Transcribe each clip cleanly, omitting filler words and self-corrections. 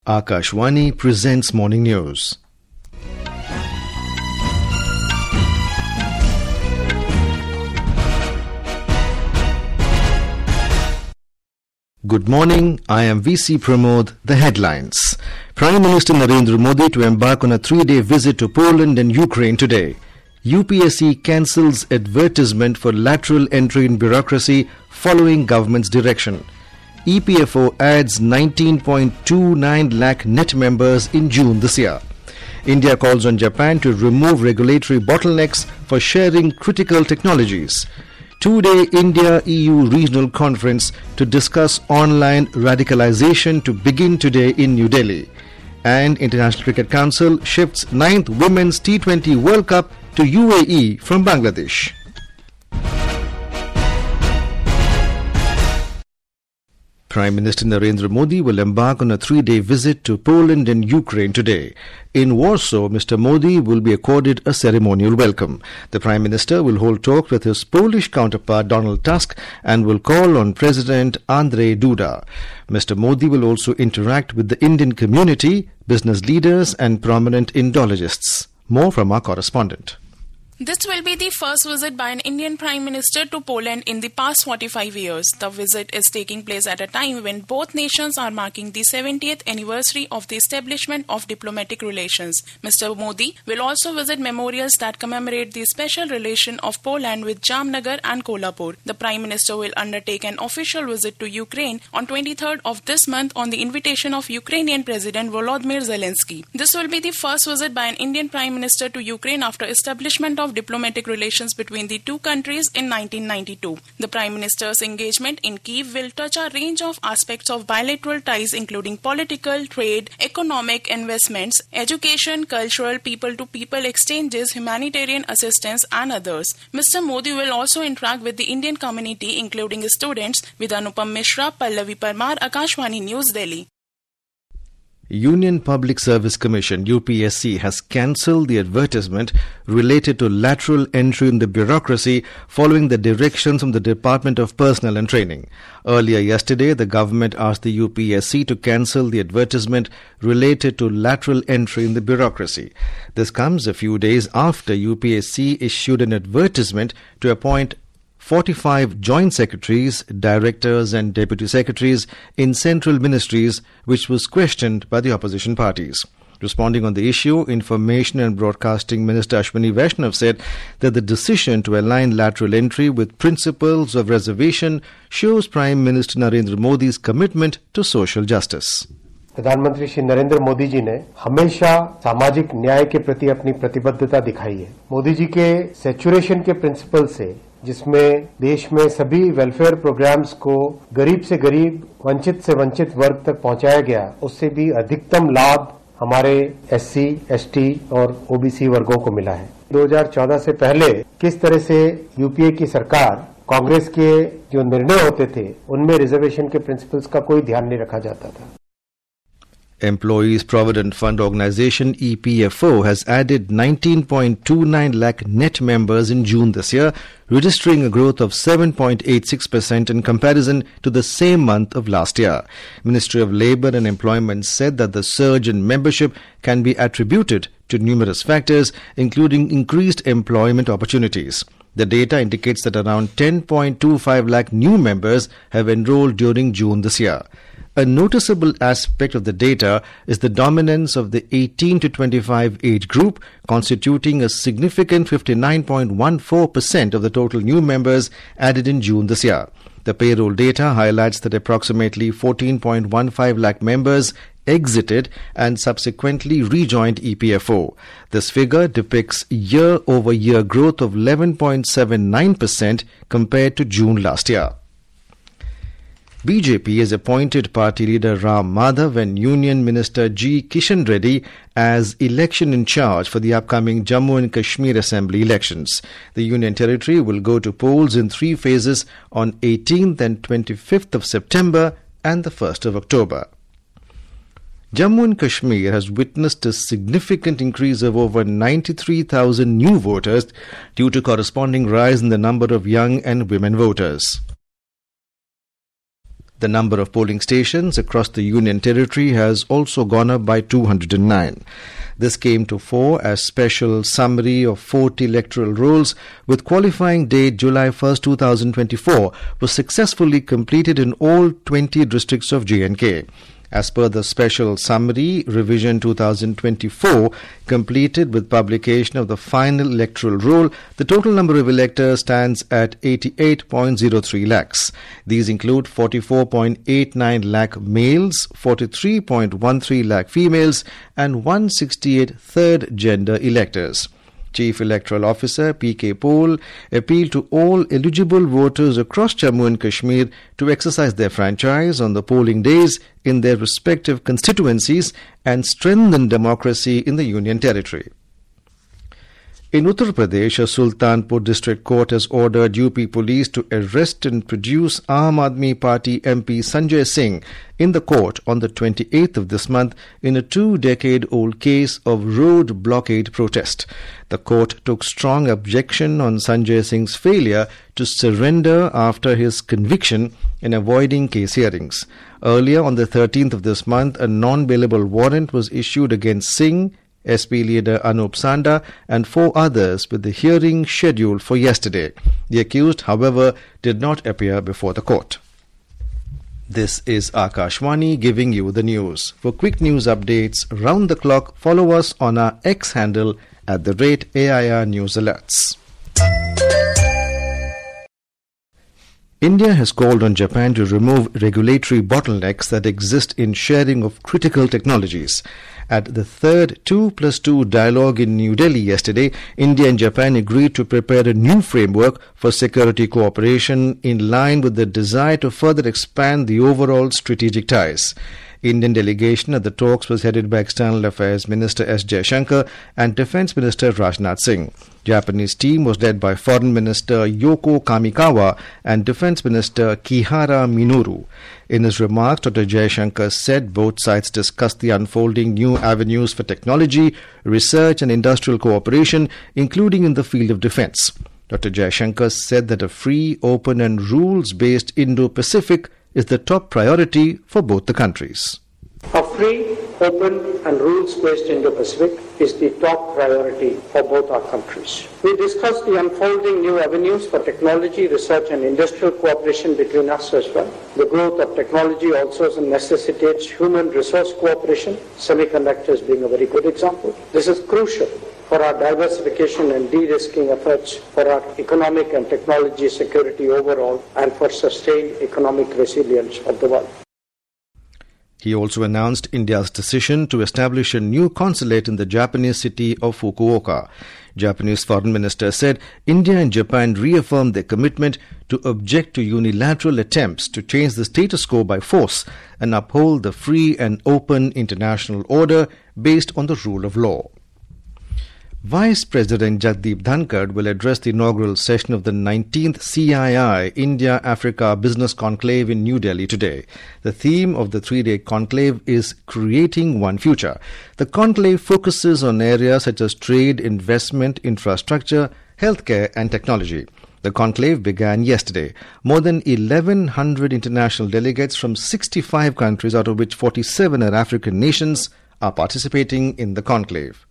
Akashwani presents Morning News. Good morning, I am VC Pramod. The headlines. Prime Minister Narendra Modi to embark on a 3-day visit to Poland and Ukraine today. UPSC cancels advertisement for lateral entry in bureaucracy following government's direction. EPFO adds 19.29 lakh net members in June this year. India calls on Japan to remove regulatory bottlenecks for sharing critical technologies. 2-day India-EU regional conference to discuss online radicalization to begin today in New Delhi. And International Cricket Council shifts 9th Women's T20 World Cup to UAE from Bangladesh. Prime Minister Narendra Modi will embark on a 3-day visit to Poland and Ukraine today. In Warsaw, Mr. Modi will be accorded a ceremonial welcome. The Prime Minister will hold talks with his Polish counterpart Donald Tusk and will call on President Andrzej Duda. Mr. Modi will also interact with the Indian community, business leaders and prominent Indologists. More from our correspondent. This will be the first visit by an Indian Prime Minister to Poland in the past 45 years. The visit is taking place at a time when both nations are marking the 70th anniversary of the establishment of diplomatic relations. Mr. Modi will also visit memorials that commemorate the special relation of Poland with Jamnagar and Kolhapur. The Prime Minister will undertake an official visit to Ukraine on 23rd of this month on the invitation of Ukrainian President Volodymyr Zelensky. This will be the first visit by an Indian Prime Minister to Ukraine after establishment of diplomatic relations between the two countries in 1992. The Prime Minister's engagement in Kyiv will touch a range of aspects of bilateral ties including political, trade, economic, investments, education, cultural, people-to-people exchanges, humanitarian assistance and others. Mr. Modi will also interact with the Indian community including students. With Anupam Mishra, Pallavi Parmar, Akashwani News, Delhi. Union Public Service Commission UPSC has cancelled the advertisement related to lateral entry in the bureaucracy following the directions from the Department of Personnel and Training. Earlier yesterday, the government asked the UPSC to cancel the advertisement related to lateral entry in the bureaucracy. This comes a few days after UPSC issued an advertisement to appoint 45 joint secretaries, directors and deputy secretaries in central ministries, which was questioned by the opposition parties. Responding on the issue, Information and Broadcasting Minister Ashwini Vaishnav said that the decision to align lateral entry with principles of reservation shows Prime Minister Narendra Modi's commitment to social justice. प्रधानमंत्री श्री नरेंद्र मोदी जी ने हमेशा सामाजिक न्याय के प्रति अपनी प्रतिबद्धता दिखाई है। मोदी जी के सैचुरेशन के प्रिंसिपल से, जिसमें देश में सभी वेलफेयर प्रोग्राम्स को गरीब से गरीब, वंचित से वंचित वर्ग तक पहुंचाया गया, उससे भी अधिकतम लाभ हमारे एससी, एसटी और ओबीसी वर्गों को मिला है। 2014 से पहले किस तरह से यूपीए की सरकार, कांग्रेस के जो निर्णय होते थे उनमें रिजर्वेशन के प्रिंसिपल्स का कोई ध्यान नहीं रखा जाता था। Employees Provident Fund Organization EPFO has added 19.29 lakh net members in June this year, registering a growth of 7.86% in comparison to the same month of last year. Ministry of Labour and Employment said that the surge in membership can be attributed to numerous factors, including increased employment opportunities. The data indicates that around 10.25 lakh new members have enrolled during June this year. A noticeable aspect of the data is the dominance of the 18 to 25 age group, constituting a significant 59.14% of the total new members added in June this year. The payroll data highlights that approximately 14.15 lakh members exited and subsequently rejoined EPFO. This figure depicts year-over-year growth of 11.79% compared to June last year. BJP has appointed party leader Ram Madhav and Union Minister G. Kishan Reddy as election in charge for the upcoming Jammu and Kashmir Assembly elections. The Union Territory will go to polls in 3 phases on 18th and 25th of September and the 1st of October. Jammu and Kashmir has witnessed a significant increase of over 93,000 new voters due to corresponding rise in the number of young and women voters. The number of polling stations across the Union Territory has also gone up by 209. This came to fore as special summary of 40 electoral rolls with qualifying date July 1, 2024 was successfully completed in all 20 districts of J&K. As per the special summary, revision 2024 completed with publication of the final electoral roll, the total number of electors stands at 88.03 lakhs. These include 44.89 lakh males, 43.13 lakh females and 168 third gender electors. Chief Electoral Officer P.K. Pol appealed to all eligible voters across Jammu and Kashmir to exercise their franchise on the polling days in their respective constituencies and strengthen democracy in the Union Territory. In Uttar Pradesh, a Sultanpur district court has ordered UP police to arrest and produce Aam Aadmi Party MP Sanjay Singh in the court on the 28th of this month in a 2-decade-old case of road blockade protest. The court took strong objection on Sanjay Singh's failure to surrender after his conviction in avoiding case hearings. Earlier on the 13th of this month, a non-bailable warrant was issued against Singh, SP leader Anup Sanda and 4 others with the hearing scheduled for yesterday. The accused, however, did not appear before the court. This is Akashwani giving you the news. For quick news updates round the clock, follow us on our X handle @AIR News Alerts. India has called on Japan to remove regulatory bottlenecks that exist in sharing of critical technologies. At the third 2+2 dialogue in New Delhi yesterday, India and Japan agreed to prepare a new framework for security cooperation in line with the desire to further expand the overall strategic ties. Indian delegation at the talks was headed by External Affairs Minister S. Jaishankar and Defence Minister Rajnath Singh. Japanese team was led by Foreign Minister Yoko Kamikawa and Defence Minister Kihara Minoru. In his remarks, Dr. Jaishankar said both sides discussed the unfolding new avenues for technology, research and industrial cooperation, including in the field of defence. Dr. Jaishankar said that a free, open and rules-based Indo-Pacific is the top priority for both the countries. A free, open and rules-based Indo-Pacific is the top priority for both our countries. We discussed the unfolding new avenues for technology, research and industrial cooperation between us as well. The growth of technology also necessitates human resource cooperation, semiconductors being a very good example. This is crucial for our diversification and de-risking efforts, for our economic and technology security overall, and for sustained economic resilience of the world. He also announced India's decision to establish a new consulate in the Japanese city of Fukuoka. Japanese Foreign Minister said India and Japan reaffirmed their commitment to object to unilateral attempts to change the status quo by force and uphold the free and open international order based on the rule of law. Vice President Jagdeep Dhankar will address the inaugural session of the 19th CII India-Africa Business Conclave in New Delhi today. The theme of the 3-day conclave is Creating One Future. The conclave focuses on areas such as trade, investment, infrastructure, healthcare and technology. The conclave began yesterday. More than 1,100 international delegates from 65 countries, out of which 47 are African nations, are participating in the conclave.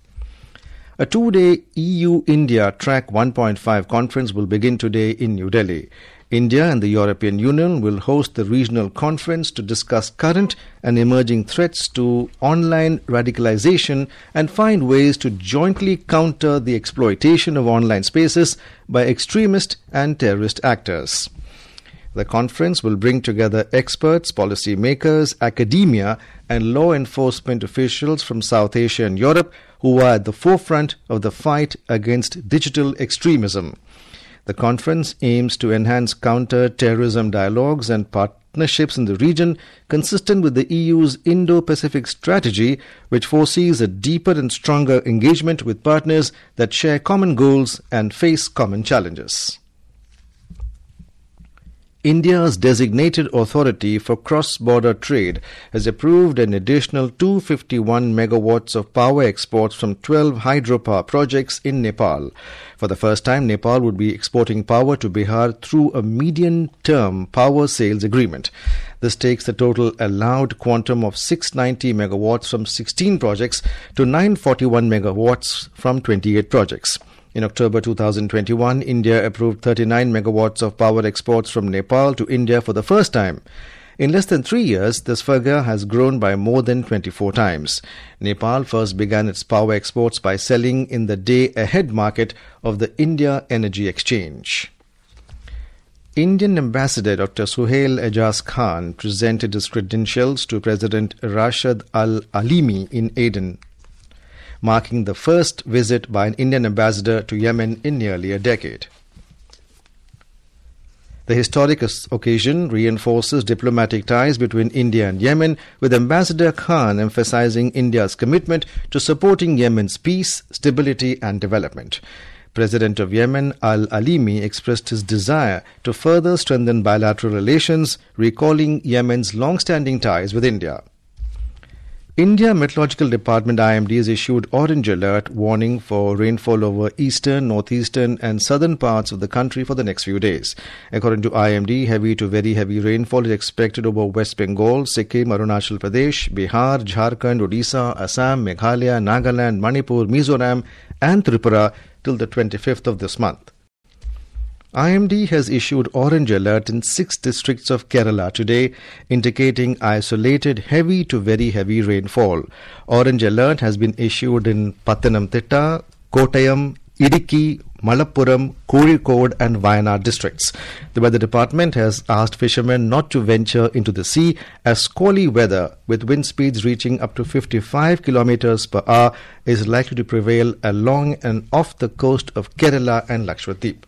A 2-day EU-India Track 1.5 conference will begin today in New Delhi. India and the European Union will host the regional conference to discuss current and emerging threats to online radicalization and find ways to jointly counter the exploitation of online spaces by extremist and terrorist actors. The conference will bring together experts, policy makers, academia and law enforcement officials from South Asia and Europe who are at the forefront of the fight against digital extremism. The conference aims to enhance counter-terrorism dialogues and partnerships in the region consistent with the EU's Indo-Pacific strategy, which foresees a deeper and stronger engagement with partners that share common goals and face common challenges. India's designated authority for cross-border trade has approved an additional 251 megawatts of power exports from 12 hydropower projects in Nepal. For the first time, Nepal would be exporting power to Bihar through a medium-term power sales agreement. This takes the total allowed quantum of 690 megawatts from 16 projects to 941 megawatts from 28 projects. In October 2021, India approved 39 megawatts of power exports from Nepal to India for the first time. In less than 3 years, this figure has grown by more than 24 times. Nepal first began its power exports by selling in the day-ahead market of the India Energy Exchange. Indian Ambassador Dr. Suhail Ejaz Khan presented his credentials to President Rashid Al Alimi in Aden, marking the first visit by an Indian ambassador to Yemen in nearly a decade. The historic occasion reinforces diplomatic ties between India and Yemen, with Ambassador Khan emphasizing India's commitment to supporting Yemen's peace, stability and development. President of Yemen, Al Alimi, expressed his desire to further strengthen bilateral relations, recalling Yemen's long-standing ties with India. India Meteorological Department IMD has issued orange alert warning for rainfall over eastern, northeastern and southern parts of the country for the next few days. According to IMD, heavy to very heavy rainfall is expected over West Bengal, Sikkim, Arunachal Pradesh, Bihar, Jharkhand, Odisha, Assam, Meghalaya, Nagaland, Manipur, Mizoram and Tripura till the 25th of this month. IMD has issued orange alert in 6 districts of Kerala today, indicating isolated heavy to very heavy rainfall. Orange alert has been issued in Pathanamthitta, Kottayam, Idukki, Malappuram, Kozhikode and Wayanad districts. The weather department has asked fishermen not to venture into the sea as squally weather with wind speeds reaching up to 55 kilometers per hour is likely to prevail along and off the coast of Kerala and Lakshadweep.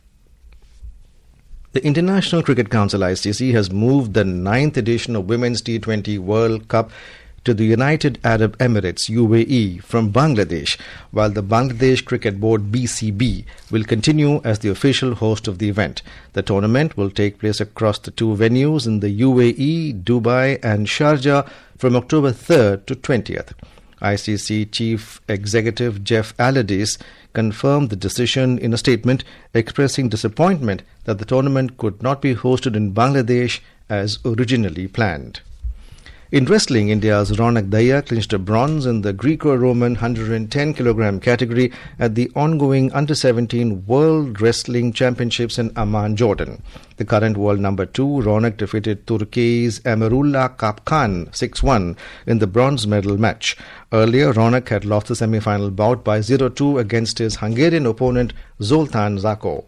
The International Cricket Council ICC has moved the 9th edition of Women's T20 World Cup to the United Arab Emirates UAE from Bangladesh, while the Bangladesh Cricket Board BCB will continue as the official host of the event. The tournament will take place across the 2 venues in the UAE, Dubai and Sharjah from October 3rd to 20th. ICC Chief Executive Jeff Allardyce confirmed the decision in a statement, expressing disappointment that the tournament could not be hosted in Bangladesh as originally planned. In wrestling, India's Ronak Dahiya clinched a bronze in the Greco-Roman 110 kg category at the ongoing Under-17 World Wrestling Championships in Amman, Jordan. The current world number 2, Ronak, defeated Turkey's Emrullah Kapkan 6-1 in the bronze medal match. Earlier, Ronak had lost the semi-final bout by 0-2 against his Hungarian opponent Zoltán Zakó.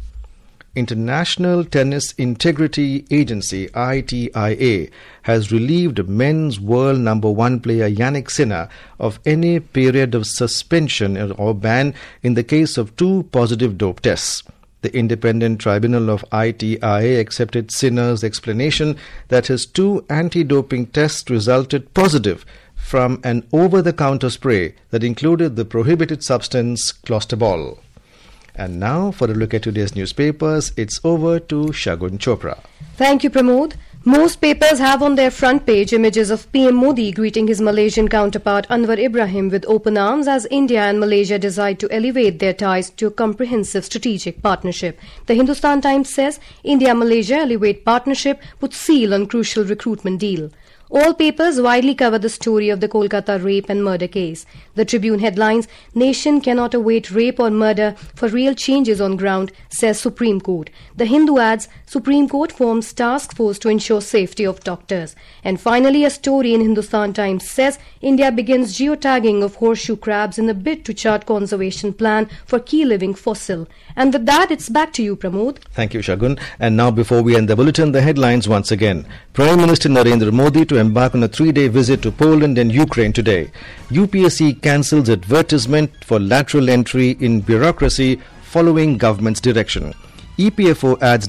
International Tennis Integrity Agency ITIA has relieved men's world number 1 player Jannik Sinner of any period of suspension or ban in the case of 2 positive dope tests. The independent tribunal of ITIA accepted Sinner's explanation that his 2 anti-doping tests resulted positive from an over-the-counter spray that included the prohibited substance clostebol. And now, for a look at today's newspapers, it's over to Shagun Chopra. Thank you, Pramod. Most papers have on their front page images of PM Modi greeting his Malaysian counterpart Anwar Ibrahim with open arms as India and Malaysia decide to elevate their ties to a comprehensive strategic partnership. The Hindustan Times says India-Malaysia elevate partnership puts seal on crucial recruitment deal. All papers widely cover the story of the Kolkata rape and murder case. The Tribune headlines, Nation cannot await rape or murder for real changes on ground, says Supreme Court. The Hindu adds, Supreme Court forms task force to ensure safety of doctors. And finally, a story in Hindustan Times says, India begins geotagging of horseshoe crabs in a bid to chart conservation plan for key living fossil. And with that, it's back to you, Pramod. Thank you, Shagun. And now, before we end the bulletin, the headlines once again. Prime Minister Narendra Modi to embark on a 3-day visit to Poland and Ukraine today. UPSC cancels advertisement for lateral entry in bureaucracy following government's direction. EPFO adds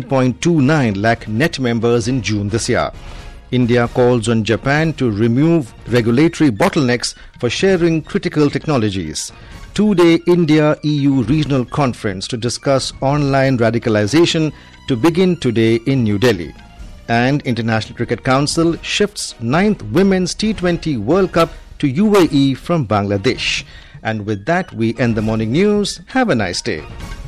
19.29 lakh net members in June this year. India calls on Japan to remove regulatory bottlenecks for sharing critical technologies. 2-day India-EU regional conference to discuss online radicalization, to begin today in New Delhi. And International Cricket Council shifts 9th Women's T20 World Cup to UAE from Bangladesh. And with that, we end the morning news. Have a nice day.